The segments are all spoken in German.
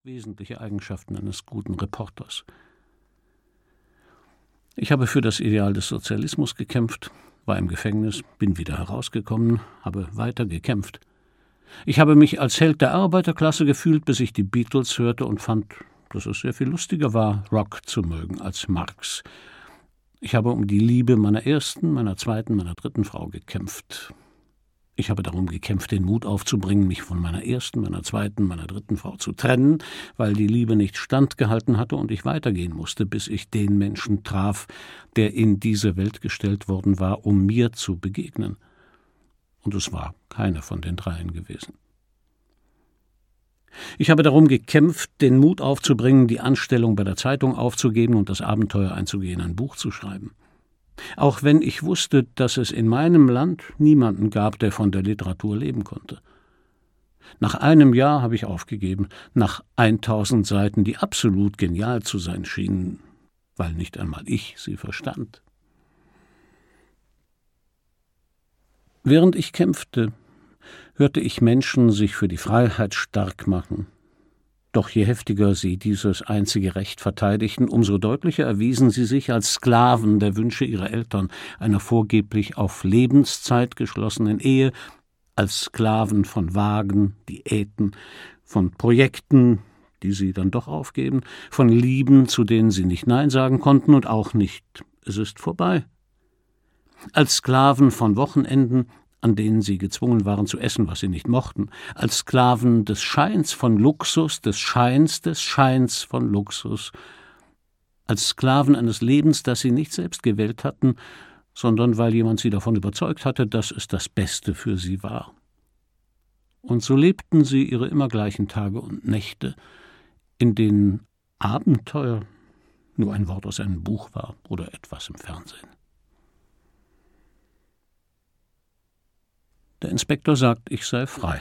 Wesentliche Eigenschaften eines guten Reporters. Ich habe für das Ideal des Sozialismus gekämpft, war im Gefängnis, bin wieder herausgekommen, habe weiter gekämpft. Ich habe mich als Held der Arbeiterklasse gefühlt, bis ich die Beatles hörte und fand, dass es sehr viel lustiger war, Rock zu mögen als Marx. Ich habe um die Liebe meiner ersten, meiner zweiten, meiner dritten Frau gekämpft. Ich habe darum gekämpft, den Mut aufzubringen, mich von meiner ersten, meiner zweiten, meiner dritten Frau zu trennen, weil die Liebe nicht standgehalten hatte und ich weitergehen musste, bis ich den Menschen traf, der in diese Welt gestellt worden war, um mir zu begegnen. Und es war keine von den dreien gewesen. Ich habe darum gekämpft, den Mut aufzubringen, die Anstellung bei der Zeitung aufzugeben und das Abenteuer einzugehen, ein Buch zu schreiben. Auch wenn ich wusste, dass es in meinem Land niemanden gab, der von der Literatur leben konnte. Nach einem Jahr habe ich aufgegeben, nach 1000 Seiten, die absolut genial zu sein schienen, weil nicht einmal ich sie verstand. Während ich kämpfte, hörte ich Menschen sich für die Freiheit stark machen. Doch je heftiger sie dieses einzige Recht verteidigten, umso deutlicher erwiesen sie sich als Sklaven der Wünsche ihrer Eltern, einer vorgeblich auf Lebenszeit geschlossenen Ehe, als Sklaven von Wagen, Diäten, von Projekten, die sie dann doch aufgeben, von Lieben, zu denen sie nicht Nein sagen konnten und auch nicht „Es ist vorbei“, als Sklaven von Wochenenden, an denen sie gezwungen waren zu essen, was sie nicht mochten, als Sklaven des Scheins von Luxus, des Scheins von Luxus, als Sklaven eines Lebens, das sie nicht selbst gewählt hatten, sondern weil jemand sie davon überzeugt hatte, dass es das Beste für sie war. Und so lebten sie ihre immer gleichen Tage und Nächte, in denen Abenteuer nur ein Wort aus einem Buch war oder etwas im Fernsehen. Der Inspektor sagt, ich sei frei.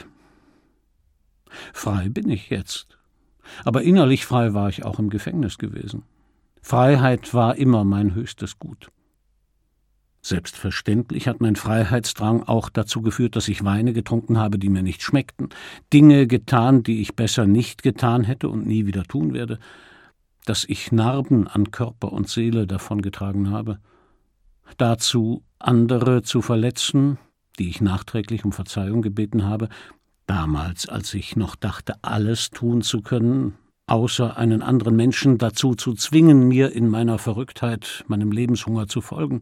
Frei bin ich jetzt. Aber innerlich frei war ich auch im Gefängnis gewesen. Freiheit war immer mein höchstes Gut. Selbstverständlich hat mein Freiheitsdrang auch dazu geführt, dass ich Weine getrunken habe, die mir nicht schmeckten, Dinge getan, die ich besser nicht getan hätte und nie wieder tun werde, dass ich Narben an Körper und Seele davongetragen habe, dazu andere zu verletzen, die ich nachträglich um Verzeihung gebeten habe, damals, als ich noch dachte, alles tun zu können, außer einen anderen Menschen dazu zu zwingen, mir in meiner Verrücktheit, meinem Lebenshunger zu folgen.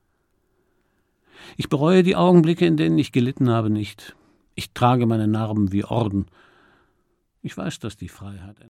Ich bereue die Augenblicke, in denen ich gelitten habe, nicht. Ich trage meine Narben wie Orden. Ich weiß, dass die Freiheit